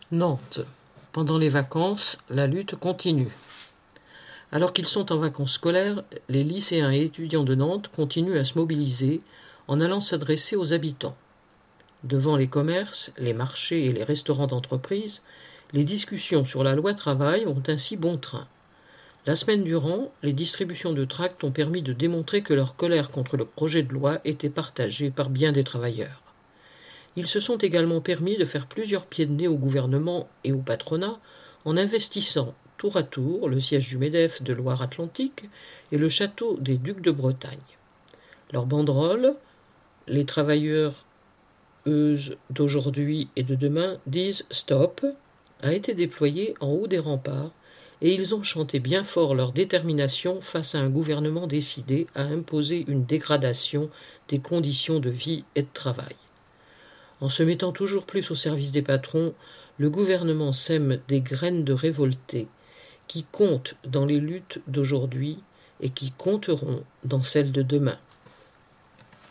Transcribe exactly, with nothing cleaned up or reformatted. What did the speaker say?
Nantes. Pendant les vacances, la lutte continue. Alors qu'ils sont en vacances scolaires, les lycéens et étudiants de Nantes continuent à se mobiliser en allant s'adresser aux habitants. Devant les commerces, les marchés et les restaurants d'entreprise, les discussions sur la loi travail ont ainsi bon train. La semaine durant, les distributions de tracts ont permis de démontrer que leur colère contre le projet de loi était partagée par bien des travailleurs. Ils se sont également permis de faire plusieurs pieds de nez au gouvernement et au patronat en investissant tour à tour le siège du MEDEF de Loire-Atlantique et le château des Ducs de Bretagne. Leur banderole, les travailleurs d'aujourd'hui et de demain disent « Stop », a été déployée en haut des remparts et ils ont chanté bien fort leur détermination face à un gouvernement décidé à imposer une dégradation des conditions de vie et de travail. En se mettant toujours plus au service des patrons, le gouvernement sème des graines de révoltés qui comptent dans les luttes d'aujourd'hui et qui compteront dans celles de demain.